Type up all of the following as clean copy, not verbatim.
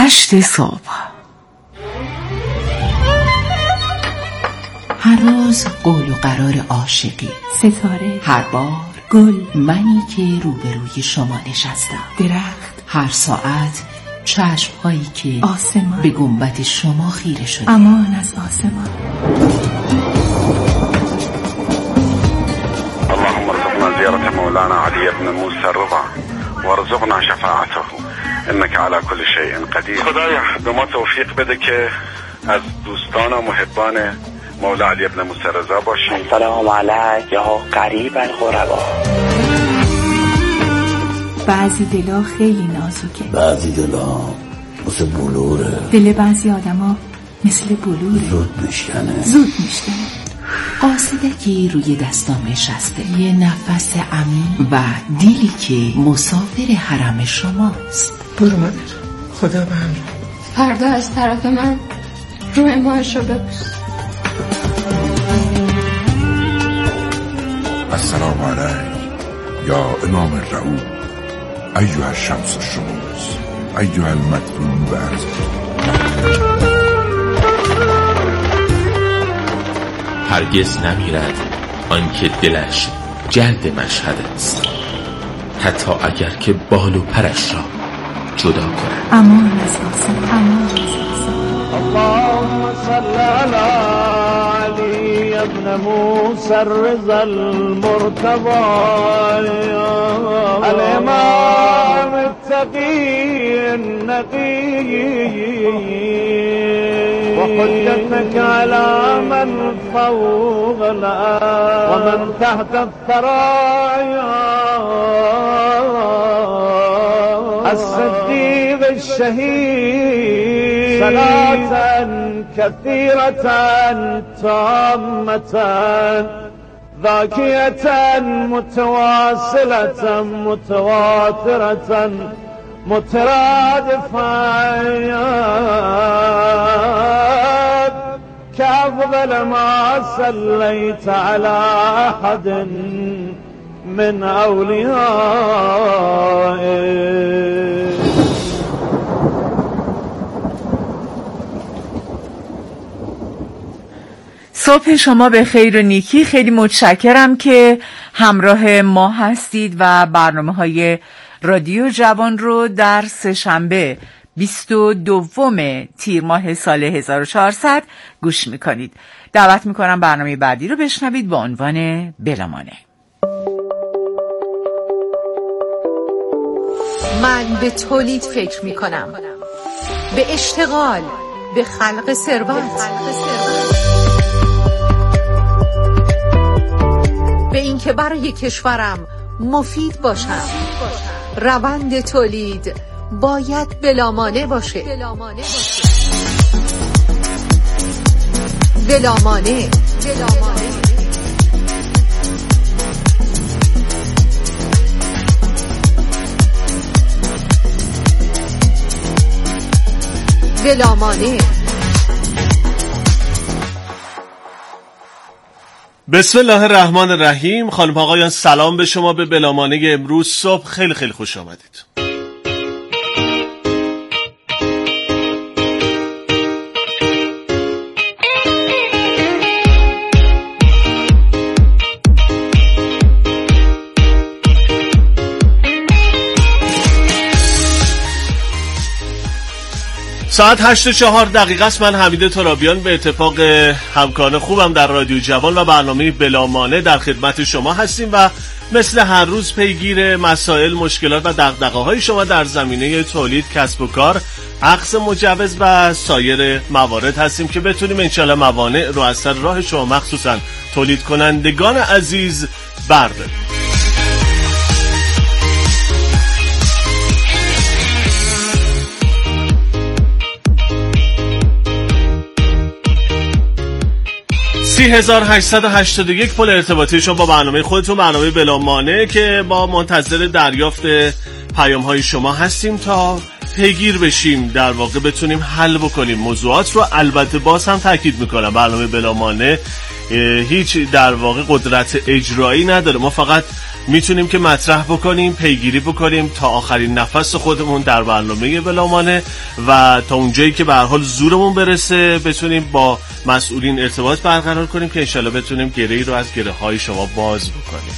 8 صبح. هر روز قول و قرار عاشقی، ستاره، هر بار گل، منی که روبروی شما نشستم، درخت، هر ساعت چشم‌هایی که آسمان به گنبد شما خیره شده. امان از آسمان. اللهم ارزقنا زيارة مولانا علي بن موسى الرضا وارزقنا شفاعته انك على كل شيء قدیر. خدایا به ما توفیق بده که از دوستان و محبان مولا علی بن موسی رضا باشیم. سلام علیک یا قریب الغربا. بعضی دلا خیلی نازکه، بعضی دلا مثل بلوره، دل بعضی آدما مثل بلوره، زود میشکنه. قاصدکی روی دستام نشسته، یه نفس عمیق و دیلی که مسافر حرم شماست. برو مادر، خدا به هم. فردا از طرف من روی ماهشو ببوس. السلام علیک یا امام الرعود ایها الشمس الشموس ایها المدفون برز. هرگز نمیرد آنکه دلش جلد مشهد است، حتی اگر که بال و پرش را جدا کند. امان از آسمان، امان از آسمان. اللهم صل علی علی ابن موسی الرضا المرتضی الامام التقی النقی وحجتك على من فوق الأرض ومن تحت الثرايا الصديق الشهيد صلاة كثيرة تامة ذاكية متواصلة متواترة مترادفات كأفضل ما صليت على أحد من أوليائه. صبح شما به خیر و نیکی. خیلی متشکرم که همراه ما هستید و برنامه‌های رادیو جوان رو در سه‌شنبه 22 تیر ماه سال 1400 گوش میکنید. دعوت میکنم برنامه بعدی رو بشنوید با عنوان بلامانه. من به تولید فکر میکنم، به اشتغال، به خلق ثروت، به اینکه برای کشورم مفید باشم. روند تولید باید بلامانه باشه. بلامانه. بلامانه. بسم الله الرحمن الرحیم. خانم آقایان سلام به شما. به بلامانه امروز صبح خیلی خیلی خوش آمدید. ساعت 8:04 است. من حمید ترابیان به اتفاق همکاران خوبم در رادیو جوان و برنامه بلامانه در خدمت شما هستیم و مثل هر روز پیگیر مسائل، مشکلات و دغدغه‌های شما در زمینه تولید، کسب و کار، اخذ مجوز و سایر موارد هستیم که بتونیم انشالله موانع رو از سر راه شما مخصوصا تولید کنندگان عزیز برداریم. (3881) پل ارتباطی شما با برنامه خودتون، برنامه بلامانه که با منتظر دریافت پیام های شما هستیم تا پیگیر بشیم، در واقع بتونیم حل بکنیم موضوعات رو. البته باز هم تاکید میکنم برنامه بلامانه هیچ در واقع قدرت اجرایی نداره. ما فقط میتونیم که مطرح بکنیم، پیگیری بکنیم تا آخرین نفس خودمون در برنامه بلامانه و تا اونجایی که به هر حال زورمون برسه بتونیم با مسئولین ارتباط برقرار کنیم که انشالله بتونیم گره‌ای رو از گره‌های شما باز بکنیم.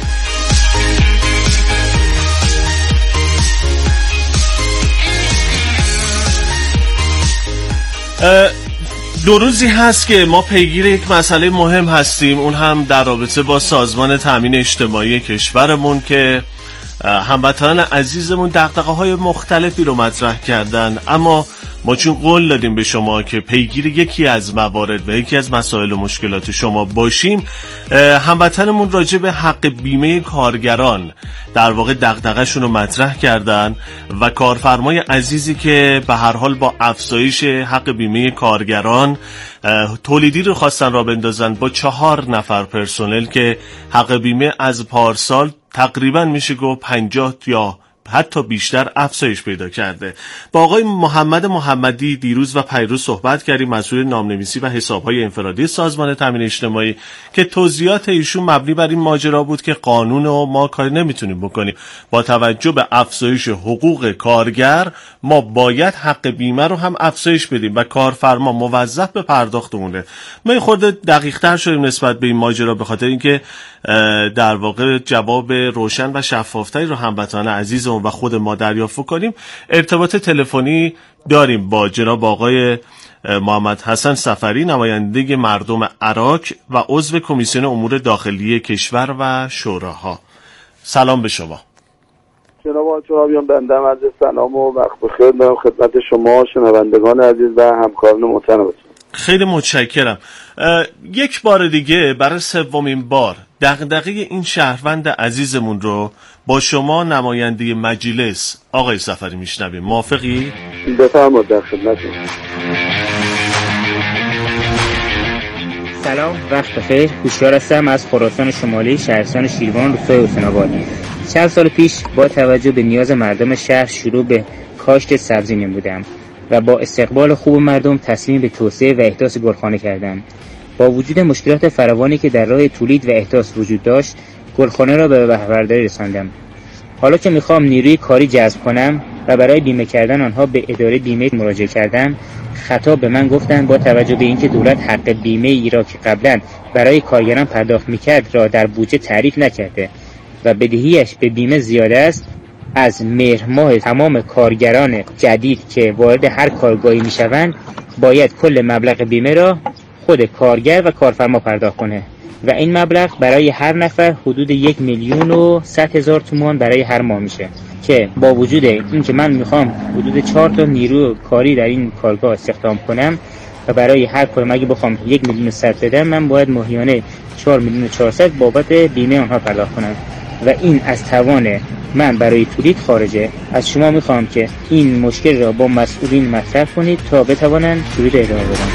دو روزی هست که ما پیگیر یک مسئله مهم هستیم، اون هم در رابطه با سازمان تامین اجتماعی کشورمون که هموطنان عزیزمون دغدغه‌های مختلفی رو مطرح کردن، اما ما چون قول دادیم به شما که پیگیر یکی از موارد و یکی از مسائل و مشکلات شما باشیم، هموطنمون راجع به حق بیمه کارگران در واقع دغدغه‌شون رو مطرح کردن و کارفرمای عزیزی که به هر حال با افزایش حق بیمه کارگران تولیدی رو خواستن را بندازن با 4 نفر پرسنل که حق بیمه از پارسال تقریبا میشه گفت 50 یا حتی بیشتر افزایش پیدا کرده. با آقای محمد محمدی دیروز و پیروز صحبت کردیم، مسئول نامنویسی و حسابهای انفرادی سازمان تامین اجتماعی، که توضیحات ایشون مبنی بر این ماجرا بود که قانون و ما کاری نمیتونیم بکنیم، با توجه به افزایش حقوق کارگر ما باید حق بیمه رو هم افزایش بدیم و کارفرما موظف به پرداختونه. ما خورده دقیق تر شدیم نسبت به این ماجرا به خاطر اینکه در واقع جواب روشن و شفافتری رو هموطنان عزیزمون و خود ما دریافت کنیم. ارتباط تلفنی داریم با جناب آقای محمد حسن صفری، نماینده مردم عراق و عضو کمیسیون امور داخلی کشور و شوراها. سلام به شما. جناب چرابیان، بنده عرض سلام و وقت بخیر دارم خدمت شما شنوندگان عزیز و همکاران محترمتون. خیلی متشکرم. یک بار دیگه برای 3مین بار دغدغه این شهروند عزیزمون رو با شما نماینده مجلس آقای صفری میشنویم. موافقی؟ بفرمایید، در خدمتتون. سلام، وقت بخیر. هوشیار هستم از خراسان شمالی، شهرستان شیروان، روستای حسین آباد. چند سال پیش با توجه به نیاز مردم شهر شروع به کاشت سبزی نمودم و با استقبال خوب مردم تصمیم به توسعه و احداث گلخانه کردم. با وجود مشکلات فراوانی که در راه تولید و احداث وجود داشت، گلخانه را به بهره‌برداری رساندم. حالا که میخوام نیروی کاری جذب کنم و برای بیمه کردن آنها به اداره بیمه مراجعه کردم، خطاب به من گفتند با توجه به اینکه دولت حق بیمه ای را که قبلا برای کارگران پرداخت میکرد را در بودجه تعریف نکرده و بدهیش به بیمه زیاده است، از مهر ماه تمام کارگران جدید که وارد هر کارگاهی میشوند باید کل مبلغ بیمه را خود کارگر و کارفرما پرداخت کنه و این مبلغ برای هر نفر حدود 1,100,000 تومان برای هر ماه میشه که با وجود این که من میخوام حدود 4 تا نیرو کاری در این کارگاه استخدام کنم و برای هر کار اگه بخوام 1,100,000 بدم، من باید ماهیانه 4,400,000 بابت بیمه آنها پرداخت کنم و این از توان من برای تولید خارجه. از شما میخوام که این مشکل را با مسئولین مطرح کنید تا بتوانند تولید ادامه بدن.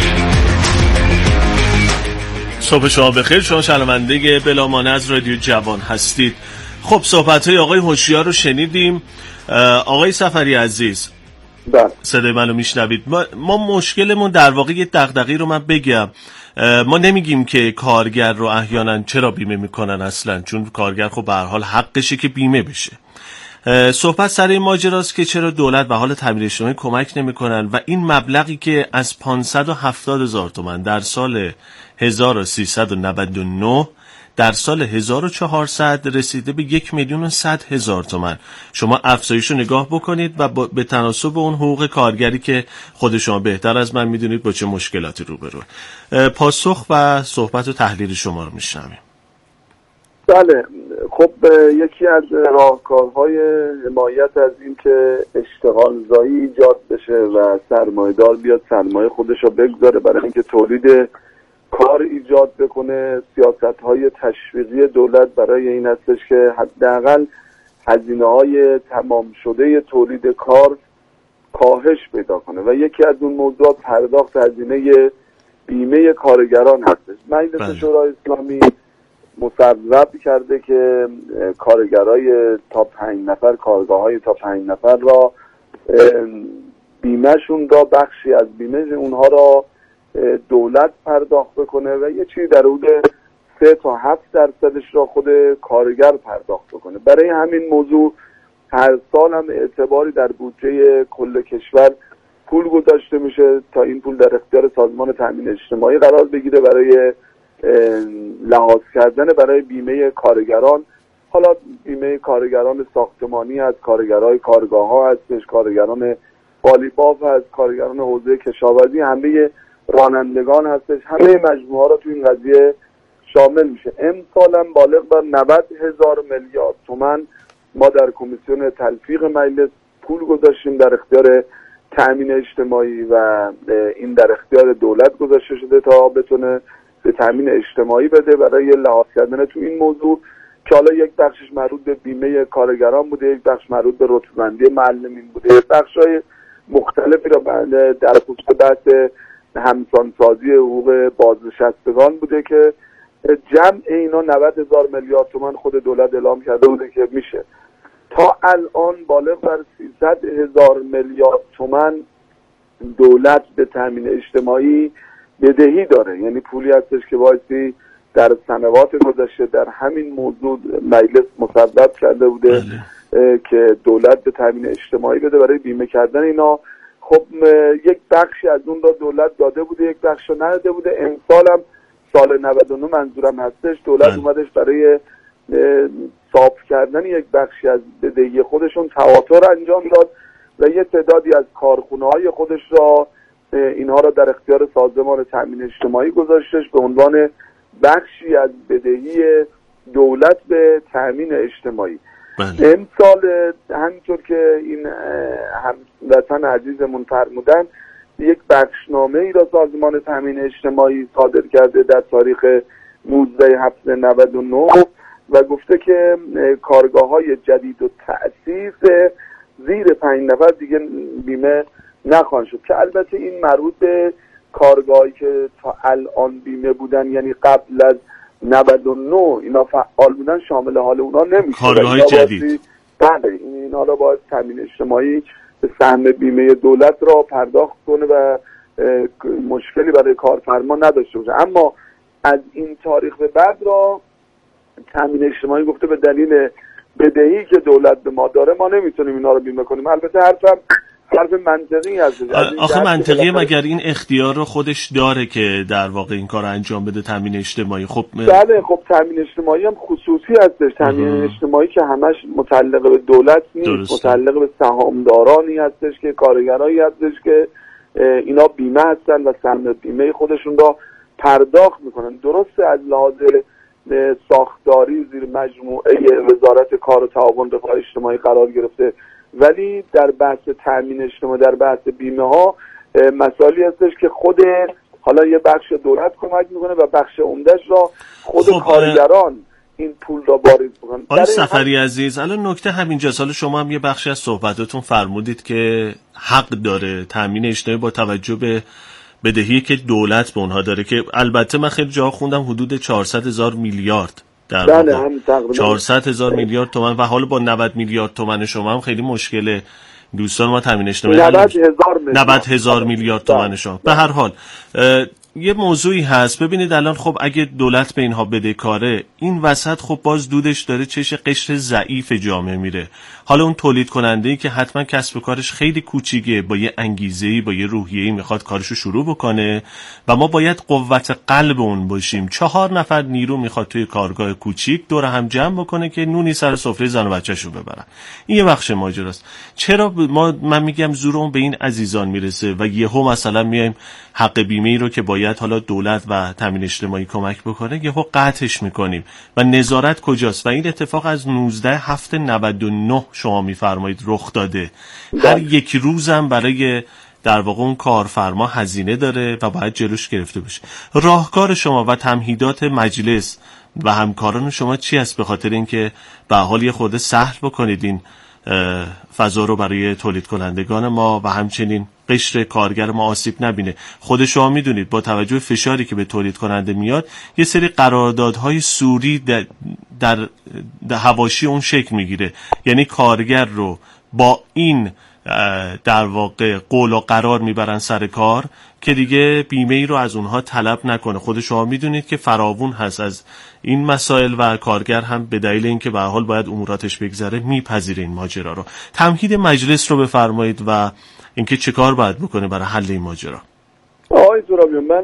صبح شما بخیر. شما شنونده بلامانه از رادیو جوان هستید. خب صحبت‌های آقای هوشیار رو شنیدیم. آقای صفری عزیز، صدای منو میشنوید؟ ما مشکلمون در واقع یه دغدغه‌ای رو من بگم. ما نمیگیم که کارگر رو احیانا چرا بیمه میکنن اصلا، چون کارگر خب به هر حال حقشه که بیمه بشه. صحبت سر این ماجراست که چرا دولت به حال تامین اجتماعی کمک نمیکنن و این مبلغی که از 570,000 تومان در سال 1399 در سال 1400 رسیده به 1,100,000 تومان. شما افزایش رو نگاه بکنید و به تناسب اون حقوق کارگری که خود شما بهتر از من میدونید با چه مشکلاتی روبرو. پاسخ و صحبت و تحلیل شما رو میشنویم. بله، خب یکی از راهکارهای حمایت از این که اشتغال زایی ایجاد بشه و سرمایه‌دار بیاد سرمایه خودش رو بگذاره برای اینکه تولید کار ایجاد بکنه، سیاست‌های تشویقی دولت برای این هستش که حداقل هزینه‌های تمام شده تولید کار کاهش پیدا کنه و یکی از اون موضوعات پرداخت هزینه بیمه کارگران هستش. مجلس شورای اسلامی مصوب کرده که کارگرای تا 5 نفر، کارگاه‌های تا 5 نفر را بیمهشون را، بخشی از بیمه اونها را دولت پرداخت بکنه و یه چیزی در حدود 3 تا 7% را خود کارگر پرداخت بکنه. برای همین موضوع هر سال هم اعتباری در بودجه کل کشور پول گذاشته میشه تا این پول در اختیار سازمان تامین اجتماعی قرار بگیره برای لحاظ کردن برای بیمه کارگران. حالا بیمه کارگران ساختمانی هست، کارگرای کارگاه ها هستش، کارگران قالیباف هست، کارگران حوزه کشاورزی، همه رانندگان هستش، همه مجموعه ها را تو این قضیه شامل میشه. امسال هم بالغ بر 90,000 میلیارد تومان ما در کمیسیون تلفیق مجلس پول گذاشتیم در اختیار تامین اجتماعی و این در اختیار دولت گذاشته شده تا بتونه به تامین اجتماعی بده برای لحاظ کردن تو این موضوع که حالا یک بخشش مربوط به بیمه کارگران بوده، یک بخش مربوط به رتبه‌بندی معلمین بوده، یک بخش‌های مختلفی را در خصوص بحث همسانسازی حقوق بازنشستگان بوده که جمع اینا 90,000 میلیارد تومان خود دولت اعلام کرده بوده که میشه. تا الان بالغ بر 300,000 میلیارد تومان دولت به تامین اجتماعی بدهی داره، یعنی پولی هستش که بایستی در سنوات گذشته در همین موضوع مجلس مصوب کرده بوده که دولت به تامین اجتماعی بده برای بیمه کردن اینا. خب یک بخشی از اون را دولت داده بوده، یک بخش رو نداده بوده. امسال هم سال 99 منظورم هستش دولت اومدش برای صاف کردن یک بخشی از بدهی خودشون تواتر انجام داد و یه تعدادی از کارخونه‌های خودش را اینها را در اختیار سازمان تامین اجتماعی گذاشتش به عنوان بخشی از بدهی دولت به تامین اجتماعی. امسال همینطور که این هموطن عزیزمون فرمودن یک بخشنامه ای را سازمان تامین اجتماعی صادر کرده در تاریخ 19/7/99 و گفته که کارگاه‌های جدید و تأسیس زیر 5 نفر دیگه بیمه نخواهند شد، که البته این مربوط به کارگاهی که تا الان بیمه بودن، یعنی قبل از 99 اینا فعال بودن، شامل حال اونا نمیشه. کارگاه‌های جدید بله این حالا باید تامین اجتماعی به سهم بیمه دولت را پرداخت کنه و مشکلی برای کارفرما نداشته باشه. اما از این تاریخ به بعد را تامین اجتماعی گفته به دلیل بدهی که دولت به ما داره ما نمیتونیم اینا رو بیمه کنیم. البته حرف منطقی هست. آخه منطقیه مگر این اختیار رو خودش داره که در واقع این کار انجام بده تامین اجتماعی؟ خب بله، خب تامین اجتماعی هم خصوصی هستش. تامین اجتماعی که همش متعلق به دولت نیست، متعلق به سهامدارانی هستش که کارگرایی هستش که اینا بیمه هستن و سهم بیمه خودشون را پرداخت میکنن. درسته از لحاظ ساختاری زیر مجموعه وزارت کار و تعاون رفاه اجتماعی قرار گرفته، ولی در بحث تامین اجتماعی، در بحث بیمه ها مسائلی هستش که خود حالا یه بخش دولت کمک میکنه و بخش عمدهش را خود کارگران این پول را واریز میکنن. آقای سفری عزیز، الان نکته همینجاست. حالا شما هم یه بخشی از صحبتاتون فرمودید که حق داره تامین اجتماعی با توجه به بدهی که دولت به اونها داره، که البته من خیلی جا خوندم حدود 400,000 میلیارد در واقع 400,000 میلیارد تومان و حالا با 90 میلیارد تومان شما هم خیلی مشکله. دوستان ما تامین اجتماعی 90,000 میلیارد تومان شما. به هر حال یه موضوعی هست. ببینید الان خب اگه دولت به اینها بدهکاره، این وسط خب باز دودش داره چش قشر ضعیف جامعه میره. حالا اون تولید کننده‌ای که حتما کسب و کارش خیلی کوچیکه، با یه انگیزه‌ای، با یه روحیه‌ای میخواد کارشو شروع بکنه و ما باید قوت قلب اون باشیم. 4 نفر نیرو میخواد توی کارگاه کوچیک دور هم جمع بکنه که نونی سر سفره زن و بچه‌شو ببرن. این یه بخش ماجراست. چرا من میگم زورمون به این عزیزان میرسه و یهو مثلا میایم حق بیمه‌ای رو که باید حالا دولت و تامین اجتماعی کمک بکنه یهو قطعش میکنیم و نظارت کجاست؟ و این اتفاق از 19/7/99 شما میفرمایید رخ داده. هر یک روزم برای در واقع اون کارفرما هزینه داره و باید جلوش گرفته بشه. راهکار شما و تمهیدات مجلس و همکاران شما چی است به خاطر اینکه به حال یه خورده سهل بکنید این فضا رو برای تولید کنندگان ما و همچنین قشر کارگر ما آسیب نبینه؟ خود شما میدونید با توجه به فشاری که به تولید کننده میاد یه سری قراردادهای سوری در حواشی اون شکل میگیره، یعنی کارگر رو با این در واقع قول و قرار میبرن سر کار که دیگه بیمه ای رو از اونها طلب نکنه. خود شما میدونید که فراوون هست از این مسائل و کارگر هم به دلیل اینکه به هر حال باید اموراتش بگذره میپذیره این ماجرا رو. تمهید مجلس رو بفرمایید و اینکه چه کار باید بکنه برای حل این ماجرا. آقای ترابیان، من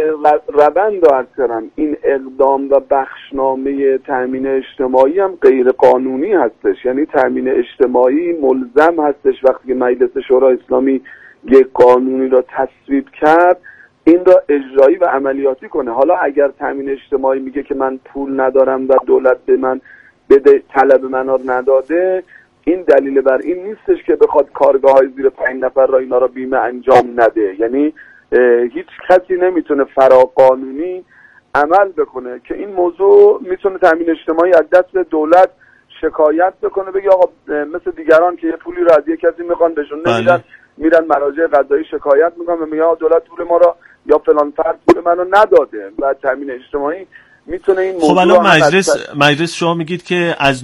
روند رو عرض کردم. این اقدام و بخشنامه تامین اجتماعی هم غیر قانونی هستش، یعنی تامین اجتماعی ملزم هستش وقتی که مجلس شورای اسلامی یک قانونی را تصویب کرد این را اجرایی و عملیاتی کنه. حالا اگر تامین اجتماعی میگه که من پول ندارم و دولت به من بده، طلب من را نداده، این دلیل بر این نیستش که بخواد کارگاه‌های زیر 5 نفر را اینا را بیمه انجام نده. یعنی هیچ کسی نمیتونه فراقانونی عمل بکنه که این موضوع میتونه تامین اجتماعی از دست دولت شکایت بکنه، بگه آقا مثل دیگران که یه پولی رو از یک کسی میخوان بهشون نمیدن، میرن مراجع قضایی شکایت میکنن و میگن دولت پول ما را یا فلان فرد پول منو نداده. و تامین اجتماعی میتونه این موضوع. خب الان مجلس شما میگید که از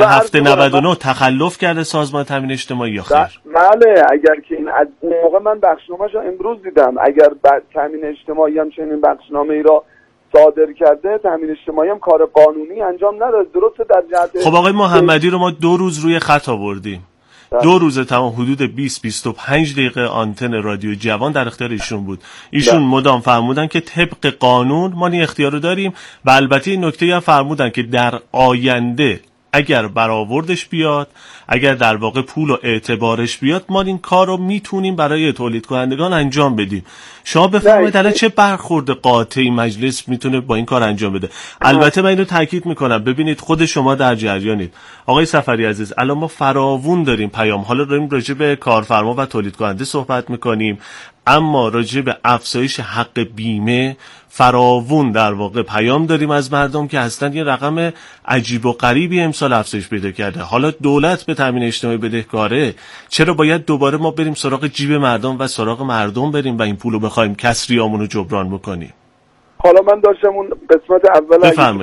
19/7/99 تخلف کرده سازمان تامین اجتماعی یا خیر؟ بله، اگر که این از اون موقع من بخشنامه‌شو امروز دیدم، اگر تامین اجتماعی هم چنین بخشنامه‌ای را صادر کرده، تامین اجتماعی هم کار قانونی انجام نداده. درسته در جهت خب آقای محمدی رو ما 2 روز روی خط آوردیم. 2 روز تمام حدود 20-25 دقیقه آنتن رادیو جوان در اختیار ایشون بود. ایشون مدام فرمودن که طبق قانون ما این اختیار رو داریم و البته این نکته هم فرمودن که در آینده اگر برآوردش بیاد، اگر در واقع پول و اعتبارش بیاد، ما این کار رو میتونیم برای تولید کنندگان انجام بدیم. شما بفرمایید الان چه برخورد قاطعی مجلس میتونه با این کار انجام بده؟ البته من اینو تاکید میکنم، ببینید خود شما در جریانید آقای سفری عزیز. الان ما فراوون داریم پیام، حالا داریم راجع به کارفرما و تولید کننده صحبت میکنیم، اما راجع به افزایش حق بیمه فراوون در واقع پیام داریم از مردم که اصلا یه رقم عجیب و غریبی امسال افزایش پیدا کرده. حالا دولت به تامین اجتماعی بدهکاره، چرا باید دوباره ما بریم سراغ جیب مردم و سراغ مردم بریم و این پولو بخوایم کسریامونو جبران بکنیم؟ حالا من داشتم اون قسمت اول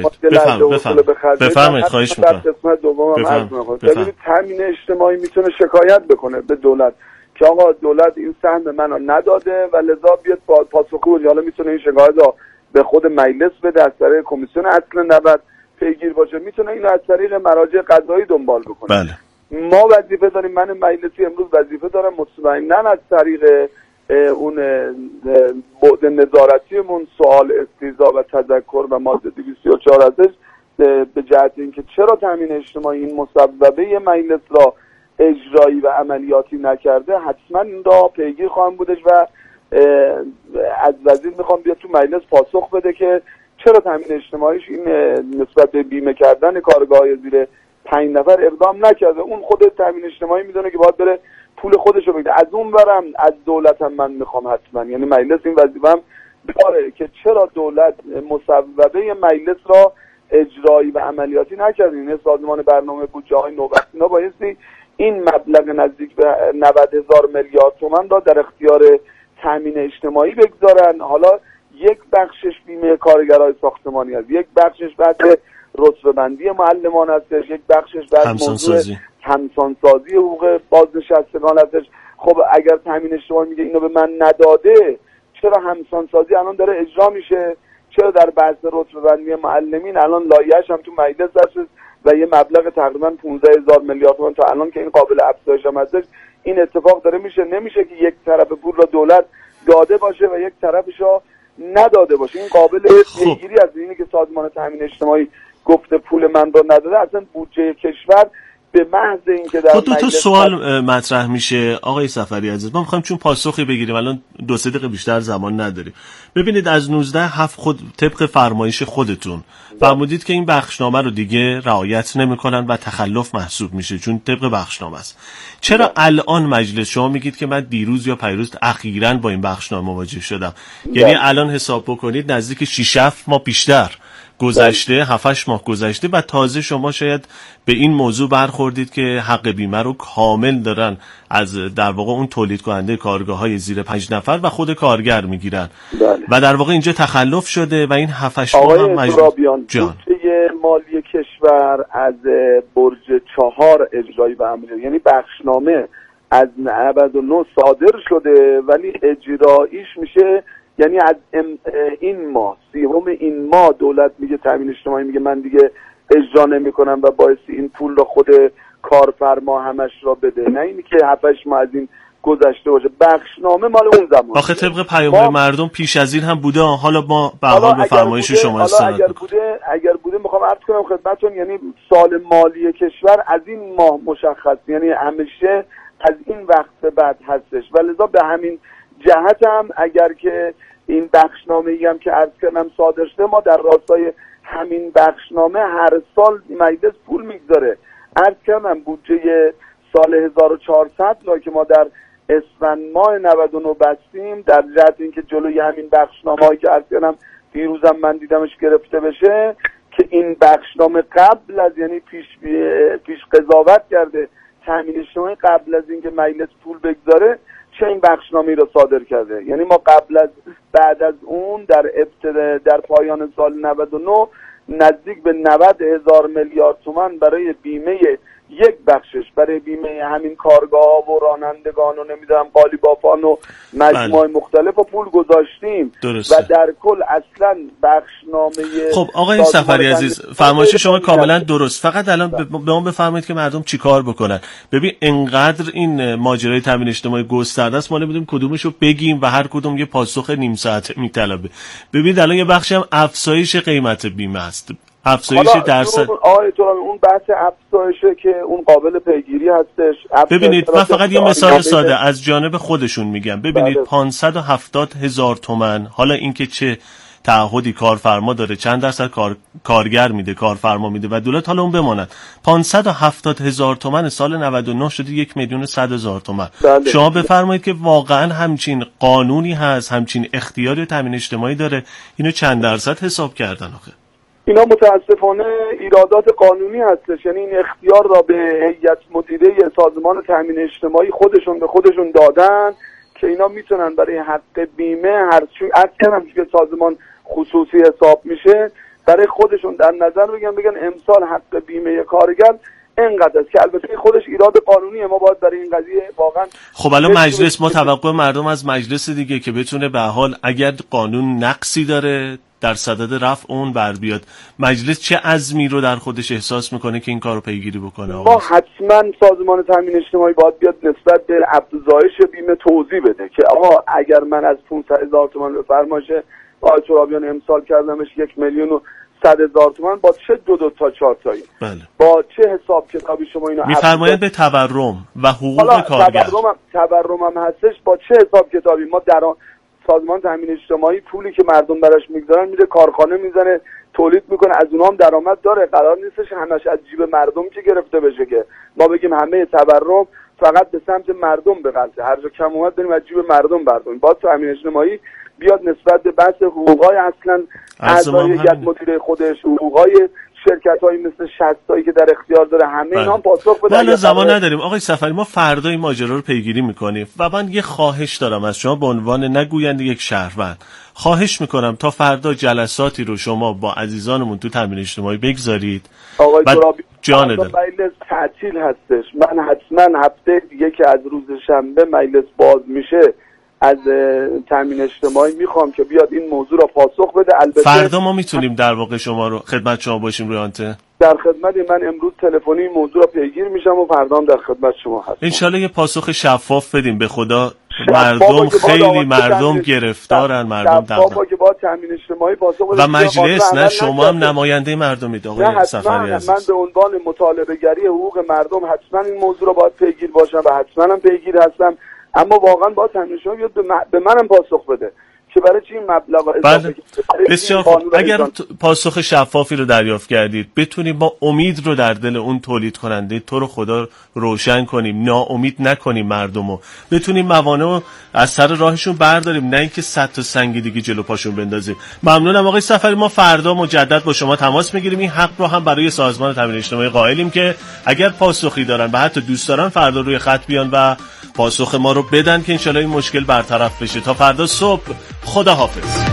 بفرمایید خواهش میکنم. قسمت دومم عرض میکنم. ببینید تامین اجتماعی میتونه شکایت بکنه به دولت که آقا دولت این سهم منو نداده و لذا بیاد پاسخگو. حالا میتونه این شکایت رو به خود مجلس بده، از طریق کمیسیون اصل 90 پیگیر باشه، میتونه اینو از طریق مراجع قضایی دنبال بکنه. بله. ما وظیفه داریم، من مجلسی امروز وظیفه دارم مطمئنا از طریق اون بعد نظارتیمون سوال استیضاح و تذکر و ماده 234 ازش به جهت اینکه چرا تامین اجتماعی این مسببه مجلس را اجرایی و عملیاتی نکرده، حتما این را پیگیر خواهم بودش و از وزیر میخوام بیاد تو مجلس پاسخ بده که چرا تامین اجتماعیش این نسبت به بیمه کردن کارگاه‌های زیر 5 نفر اقدام نکرده. اون خود تامین اجتماعی میدونه که باید بره پول خودشو بگیره. از اون برم از دولت هم من میخوام حتما، یعنی مجلس این وظیفه هم داره که چرا دولت مسببه مجلس را اجرایی و عملیاتی نکرده. این سازمان برنامه بودجه‌های نوبت اینا بایستی این مبلغ نزدیک به 90,000 میلیارد تومان را در اختیار تامین اجتماعی بگذارن. حالا یک بخشش بیمه کارگرای ساختمانی است، یک بخشش بعد رتبه‌بندی معلمان هستش، یک بخشش بعد موضوع همسانسازی حقوق بازنشستگان هستش. خب اگر تامین اجتماعی میگه اینو به من نداده، چرا همسانسازی الان داره اجرا میشه؟ چرا در بحث رتبه‌بندی معلمین الان لایحه‌اش هم تو مجلس هست و یه مبلغ تقریبا 15,000 میلیارد تومان تا الان که این قابل افزایش هم هستش، این اتفاق داره میشه. نمیشه که یک طرف پول را دولت داده باشه و یک طرفش را نداده باشه. این قابل پیگیری از اینه که سازمان تامین اجتماعی گفته پول من را نداده. اصلا بودجه کشور به محض اینکه در دو تا سوال مطرح میشه آقای سفری عزیز، ما میخوایم چون پاسخی بگیریم، الان 2-3 دقیقه بیشتر زمان نداریم. ببینید از 19/7 خود طبق فرمایش خودتون فرمودید که این بخشنامه رو دیگه رعایت نمیکنن و تخلف محسوب میشه چون طبق بخشنامه است. چرا الان مجلس، شما میگید که من دیروز یا پیروز اخیراً با این بخشنامه مواجه شدم، یعنی الان حساب بکنید نزدیک 6-7 ماه بیشتر گذشته، 7-8 ماه گذشته و تازه شما شاید به این موضوع برخوردید که حق بیمه رو کامل دارن از در واقع اون تولید کننده کارگاه‌های زیر 5 نفر و خود کارگر میگیرن و در واقع اینجا تخلف شده و این 7-8 ماه هم بودجه مالی کشور از برج 4 اجرایی و عملی، یعنی بخشنامه از 99 صادر شده ولی اجراییش میشه، یعنی از این ماه 30 این ماه دولت میگه، تامین اجتماعی میگه من دیگه اجرا نمیکنم و باعث این پول رو خود کارفرما همش را بده، نه اینی که 7-8 ماه از این گذشته باشه. بخشنامه مال اون زمان. آخه طبق پیام مردم پیش از این هم بوده. حالا ما به حال به فرمایش شما استناد اگر بوده میخوام عرض کنم خدمتتون، یعنی سال مالی کشور از این ماه مشخص، یعنی همیشه از این وقت به بعد هستش و لذا به همین جهت هم اگر که این بخشنامه‌ای هم که عرض کردم صادر شده، ما در راستای همین بخشنامه هر سال مجلس پول میگذاره. عرض کردم بودجه سال 1400 را که ما در اسفند ماه 99 بستیم در جهت اینکه جلوی همین بخشنامه‌ای که عرض کردم دیروزم من دیدمش گرفته بشه، که این بخشنامه قبل از، یعنی پیش قضاوت کرده تامین اجتماعی قبل از اینکه مجلس پول بگذاره چه این بخشنامه‌ای را صادر کرده. یعنی ما بعد از اون در پایان سال 99 نزدیک به 90,000 میلیارد تومان برای بیمه یک بخشش، برای بیمه همین کارگاه و رانندگان و نمیدونم قالیبافان و مجموعه مختلف و پول گذاشتیم. درسته. و در کل اصلا بخشنامه. خب آقای سفری عزیز، فرمایش شما کاملا درست، فقط الان به ما بفرمایید که مردم چیکار بکنن. ببین انقدر این ماجرای تامین اجتماعی گسترده است، ما نمیدونیم کدومشو بگیم و هر کدوم یه پاسخ نیم ساعته میطلبه. ببینید الان یه بخشی هم افزایش قیمت بیمه است، افزایش درصد. اون بحث افزایشه که اون قابل پیگیری هستش. ببینید من فقط یه مثال ساده از جانب خودشون میگم. ببینید 570,000 تومان، حالا اینکه چه تعهدی کارفرما داره، چند درصد کارگر میده، کارفرما میده و دولت، حالا اون بماند. 570,000 تومان سال 99 شده 1,100,000 تومان. شما بفرمایید که واقعا همچین قانونی هست، همچین اختیاری تامین اجتماعی داره؟ اینو چند درصد حساب کردن آخه؟ اینا متاسفانه ایرادات قانونی هستش، یعنی این اختیار را به هیئت مدیره سازمان تامین اجتماعی به خودشون دادن که اینا میتونن برای حق بیمه هر که سازمان خصوصی حساب میشه برای خودشون در نظر بگن امسال حق بیمه کارگر اینقدر است، که البته خودش ایراد قانونیه. ما باید برای این قضیه واقعا خب الان مجلس، ما توقع مردم از مجلس دیگه که بتونه به حال اگر قانون نقصی داره در صدد رفع اون بر بیاد. مجلس چه عزمی رو در خودش احساس میکنه که این کارو پیگیری بکنه؟ ما حتما سازمان تامین اجتماعی باید بیاد نسبت به افزایش بیمه توضیح بده که آقا اگر من از 500,000 تومان به فرمایش آقای ترابیان امسال کردمش 1,100,000 تومان، با چه دو تا 4 تایی، بله. با چه حساب کتابی شما اینو میفرمایید به تورم و حقوق کارگر؟ تورم هم هستش. با چه حساب کتابی ما در سازمان تامین اجتماعی پولی که مردم براش میگذارن میده، کارخانه میزنه، تولید میکنه، از اونها هم درآمد داره. قرار نیستش همش از جیب مردم که گرفته بشه که ما بگیم همه تورم فقط به سمت مردم بغلطه، هر جا کم اومد بریم از جیب مردم برداریم. با تامین اجتماعی بیاد نسبت به بحث حقوقای اصلا اعضای هیئت مدیره خودش، حقوقای شرکت‌هایی مثل شستایی که در اختیار داره، همه اینا هم پاسخ بده. ما زمان نداریم آقای سفری، ما فردا این ماجرا رو پیگیری میکنیم و من یه خواهش دارم از شما به عنوان نگوینده یک شهروند. خواهش میکنم تا فردا جلساتی رو شما با عزیزانمون تو تامین اجتماعی بگذارید. آقای ترابی جان دارم مجلس تعطیل هستش، من حتما هفته دیگه که از روز شنبه مجلس باز میشه از تامین اجتماعی میخوام که بیاد این موضوع را پاسخ بده. البته فردا ما میتونیم در واقع شما رو خدمت شما باشیم روی آنتن؟ در خدمت من امروز تلفنی این موضوع را پیگیر میشم و فردا هم در خدمت شما هستم. انشالله یه پاسخ شفاف بدیم. به خدا مردم خیلی مردم گرفتارن، مردم دغدغه که با تامین اجتماعی پاسخ بده و مجلس نه شما هم نماینده مردمید آقای سفری عزیز. من به عنوان مطالبه گری حقوق مردم حتما این موضوع را باید پیگیر باشم و حتما هم پیگیر هستم، اما واقعا با تامین اجتماعی به منم پاسخ بده که برای چی این مبلغ اضافه. بسیار خوب. اگر پاسخ شفافی رو دریافت کردید بتونیم ما امید رو در دل اون تولید کننده تو رو خدا روشن کنیم، ناامید نکنیم مردمو، بتونیم موانع رو از سر راهشون برداریم، نه اینکه صد تا سنگ دیگه جلو پاشون بندازیم. ممنونم آقای سفری. ما فردا مجدد با شما تماس میگیریم. این حق رو هم برای سازمان تامین اجتماعی قائلیم که اگر پاسخی دارن و حتی دوست دارن فردا روی خط بیان و پاسخ ما رو بدن که انشالله این مشکل برطرف بشه. تا فردا صبح، خدا حافظ.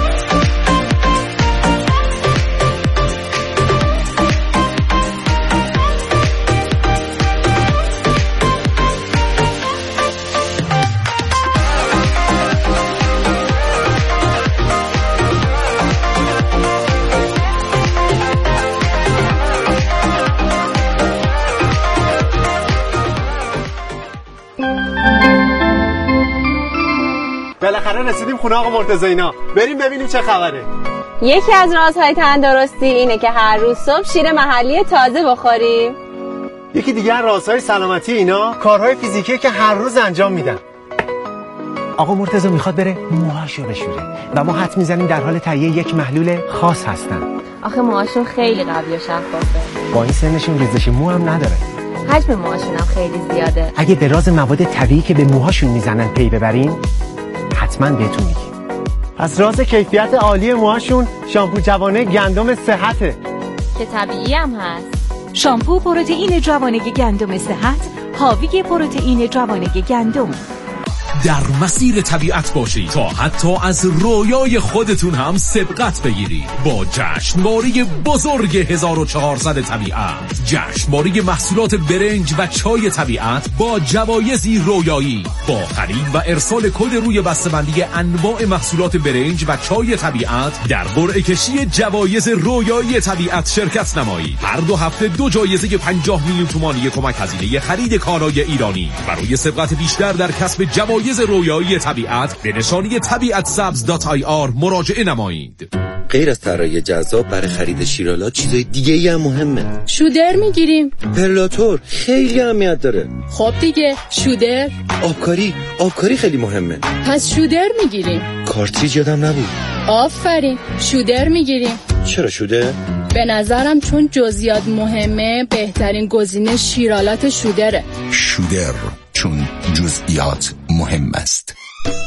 بالاخره رسیدیم خونه آقا مرتضی اینا. بریم ببینیم چه خبره. یکی از رازهای تندرستی اینه که هر روز صبح شیر محلی تازه بخوریم. یکی دیگه از رازهای سلامتی اینا کارهای فیزیکی که هر روز انجام میدن. آقا مرتضی میخواد بره موهاشو بشوره و ما حد میزنیم در حال تهیه یک محلول خاص هستن. آخه موهاشون خیلی قوی و شفافه. با این سنشون ریزش مو هم نداره. حجم موهاشون هم خیلی زیاده. اگه به راز مواد طبیعی که به موهاشون میزنن پی ببرین حتما بهتون میگیم. از راز کیفیت عالی موهاشون شامپو جوانه گندم صحته که طبیعی هم هست. شامپو پروتئین جوانه گندم صحت حاوی پروتئین جوانه گندم. در مسیر طبیعت باشید تا حتی از رویای خودتون هم سبقت بگیرید با جشنواره بزرگ 1400 طبیعت. جشنواره محصولات برنج و چای طبیعت با جوایزی رویایی. با خرید و ارسال کد روی بسته‌بندی انواع محصولات برنج و چای طبیعت در قرعه کشی جوایز رویایی طبیعت شرکت نمایید. هر 2 هفته 2 جایزه 50 میلیون تومانی کمک هزینه خرید کالای ایرانی. برای سبقت بیشتر در کسب جوایز رویایی طبیعت به نشانی tabiatsabz.ir مراجعه نمایید. غیر از طراحی جذاب برای خرید شیرالات چیزای دیگه‌ای هم مهمه. شودر میگیریم. پرلاتور خیلی اهمیت داره. خب دیگه شودر. آبکاری خیلی مهمه. پس شودر میگیریم. کارتریج یادم نبود. آفرین شودر میگیریم. چرا شودر؟ به نظرم چون جزئیات مهمه بهترین گزینه شیرالات شودره. شودر چون جزئیات مهم است.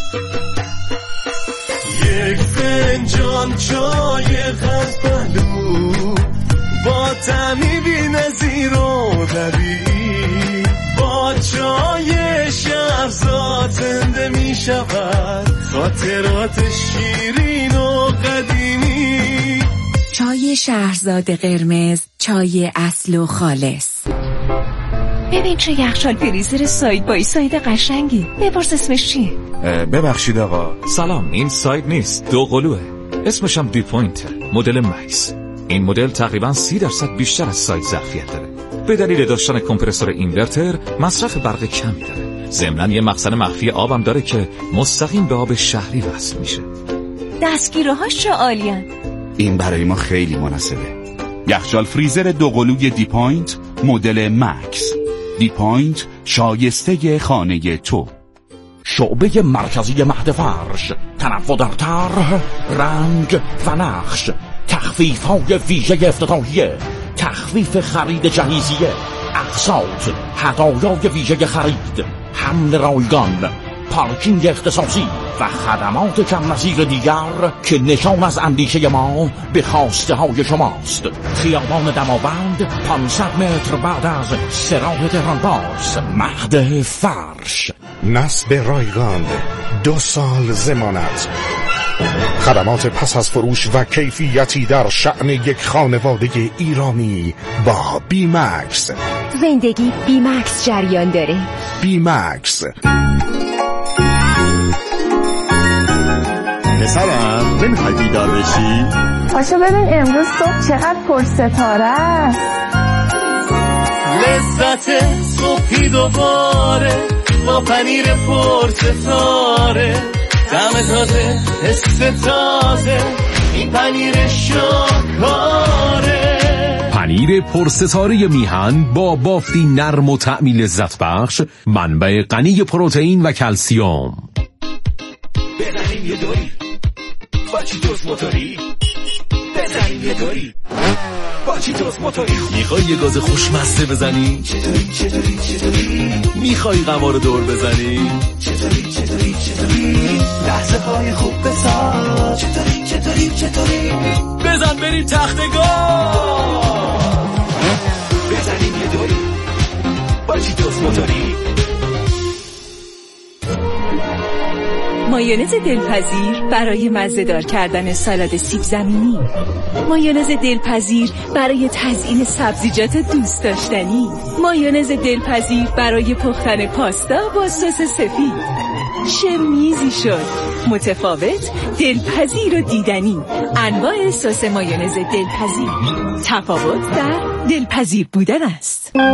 یک فنجان چای خز پهلو با طعمی بی‌نظیر و طبیعی، با چای شهرزاد زنده می شود خاطرات شیرین و قدیمی. چای شهرزاد قرمز، چای اصل و خالص. ببین چه یخچال فریزر ساید بای ساید قشنگی. بپرس اسمش چیه؟ ببخشید آقا. سلام، این ساید نیست، 2 قلوه. اسمش هم دیپوینت، مدل مکس. این مدل تقریبا 30% بیشتر از ساید ظرفیت داره. به دلیل داشتن کمپرسور اینورتر مصرف برق کمی داره. ضمناً یه مخزن مخفی آبم داره که مستقیم به آب شهری وصل میشه. دستگیره‌هاش چه عالیان. این برای ما خیلی مناسبه. یخچال فریزر 2 قلوی دیپوینت مدل مکس. دیپوینت شایسته خانه تو. شعبه مرکزی مهد فرش، تنوع در طرح، رنگ و نقش، تخفیف‌های ویژه افتتاحیه، تخفیف خرید جهیزیه، اقساط، هدایای ویژه خرید، حمل رایگان، پارکینگ اختصاصی و خدمات کم نظیر دیگر که نشان از اندیشه ما به خواسته های شماست. خیابان دماوند 500 متر بعد از سراح تهرانباز، مهد فرش. نصب رایگان 2 سال ضمانت. خدمات پس از فروش و کیفیتی در شأن یک خانواده ایرانی با بیمکس. زندگی بیمکس جریان داره. بیمکس. پسرم نمیخوای بیدار بشی؟ پاشو ببین امروز صبح چقدر پرستاره است. لذت صبحی دوباره با پنیر پرستاره، دم تازه، حس تازه، این پنیر شاکاره. پنیر پرستاره میهن با بافتی نرم و طعمی لذت بخش، منبع غنی پروتئین و کلسیم. بزنیم یه دوری با چیتوس موتوری، بزنیم یه دوری با چیتوس موتوری. میخوای یه گاز خوشمزه بزنی؟ چطوری میخوای قوار دور بزنی؟ چطوری لحظه های خوب بساز. چطوری بزن بریم تختگاه، بزنیم یه دوری با چیتوس موتوری. مایونز دلپذیر برای مزه‌دار کردن سالاد سیب زمینی. مایونز دلپذیر برای تزیین سبزیجات دوست داشتنی. مایونز دلپذیر برای پختن پاستا با سس سفید. چه میزی شد، متفاوت، دلپذیر و دیدنی. انواع سس مایونز دلپذیر، تفاوت در دلپذیر بودن است.